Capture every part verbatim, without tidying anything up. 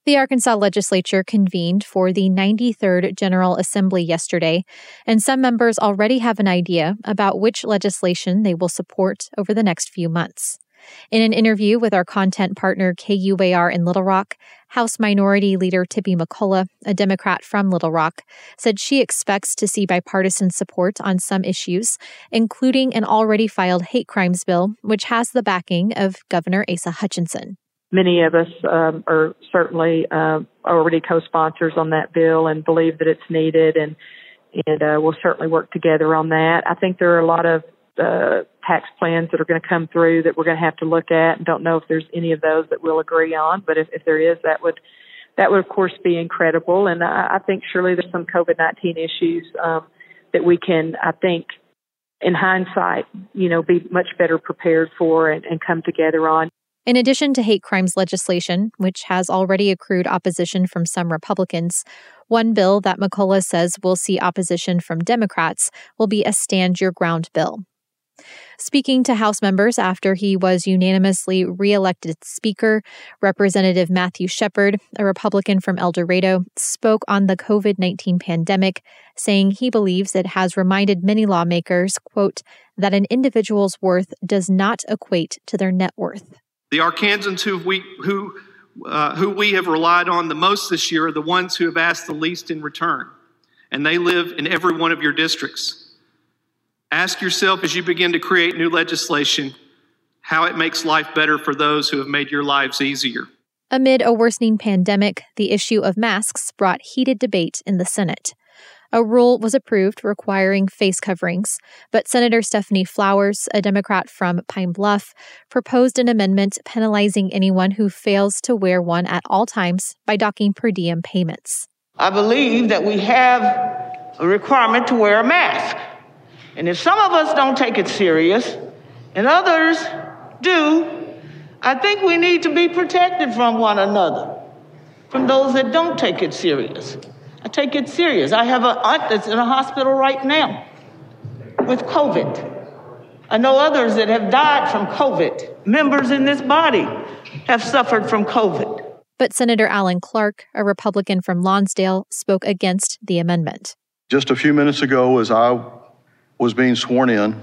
The Arkansas legislature convened for the ninety-third General Assembly yesterday, and some members already have an idea about which legislation they will support over the next few months. In an interview with our content partner K U A R in Little Rock, House Minority Leader Tippie McCullough, a Democrat from Little Rock, said she expects to see bipartisan support on some issues, including an already filed hate crimes bill, which has the backing of Governor Asa Hutchinson. Many of us um, are certainly uh, already co-sponsors on that bill and believe that it's needed, and and uh, we'll certainly work together on that. I think there are a lot of uh, tax plans that are going to come through that we're going to have to look at, and don't know if there's any of those that we'll agree on. But if, if there is, that would that would of course be incredible. And I, I think surely there's some COVID nineteen issues um, that we can, I think, in hindsight, you know, be much better prepared for and, and come together on. In addition to hate crimes legislation, which has already accrued opposition from some Republicans, one bill that McCullough says will see opposition from Democrats will be a Stand Your Ground bill. Speaking to House members after he was unanimously reelected Speaker, Representative Matthew Shepard, a Republican from El Dorado, spoke on the COVID nineteen pandemic, saying he believes it has reminded many lawmakers, quote, that an individual's worth does not equate to their net worth. The Arkansans who we who uh, who we have relied on the most this year are the ones who have asked the least in return, and they live in every one of your districts. Ask yourself as you begin to create new legislation how it makes life better for those who have made your lives easier. Amid a worsening pandemic, the issue of masks brought heated debate in the Senate. A rule was approved requiring face coverings, but Senator Stephanie Flowers, a Democrat from Pine Bluff, proposed an amendment penalizing anyone who fails to wear one at all times by docking per diem payments. I believe that we have a requirement to wear a mask. And if some of us don't take it serious and others do, I think we need to be protected from one another, from those that don't take it serious. I take it serious. I have an aunt that's in a hospital right now with COVID. I know others that have died from COVID. Members in this body have suffered from COVID. But Senator Alan Clark, a Republican from Lonsdale, spoke against the amendment. Just a few minutes ago, as I was being sworn in,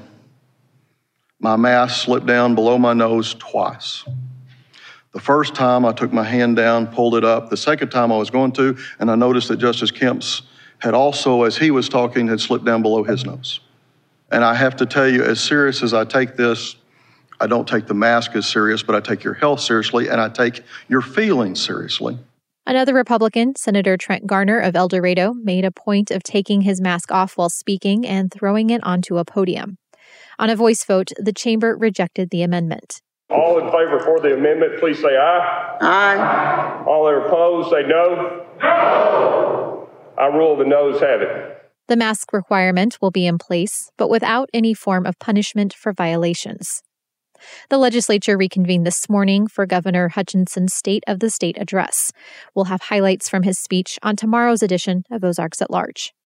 my mask slipped down below my nose twice. The first time I took my hand down, pulled it up. The second time I was going to, and I noticed that Justice Kemp's had also, as he was talking, had slipped down below his nose. And I have to tell you, as serious as I take this, I don't take the mask as serious, but I take your health seriously, and I take your feelings seriously. Another Republican, Senator Trent Garner of El Dorado, made a point of taking his mask off while speaking and throwing it onto a podium. On a voice vote, the chamber rejected the amendment. All in favor for the amendment, please say aye. Aye. All that are opposed, say no. No. I rule the noes have it. The mask requirement will be in place, but without any form of punishment for violations. The legislature reconvened this morning for Governor Hutchinson's State of the State address. We'll have highlights from his speech on tomorrow's edition of Ozarks at Large.